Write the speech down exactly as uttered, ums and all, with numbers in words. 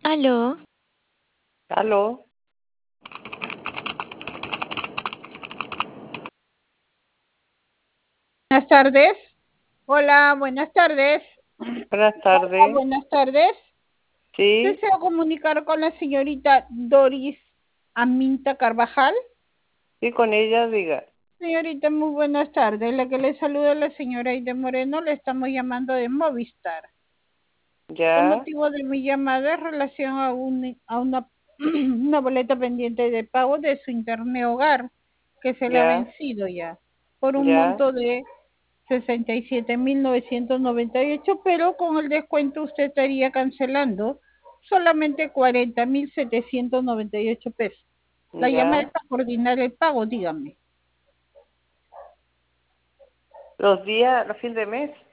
Aló, Aló, Buenas tardes. Hola, buenas tardes. buenas Hola, tardes. buenas tardes. Sí, Deseo comunicar con la señorita Doris Aminta Carvajal. sí, con ella, diga. Señorita, muy buenas tardes. La que le saluda es la señora Aide Moreno. Le estamos llamando de Movistar. El Ya, motivo de mi llamada es en relación a, un, a una, una boleta pendiente de pago de su internet hogar, que se le ha ya, vencido ya, por un ya, monto de sesenta y siete mil novecientos noventa y ocho, pero con el descuento usted estaría cancelando solamente cuarenta mil setecientos noventa y ocho pesos. La llamada es ya. para coordinar el pago, dígame. Los días, los fin de mes.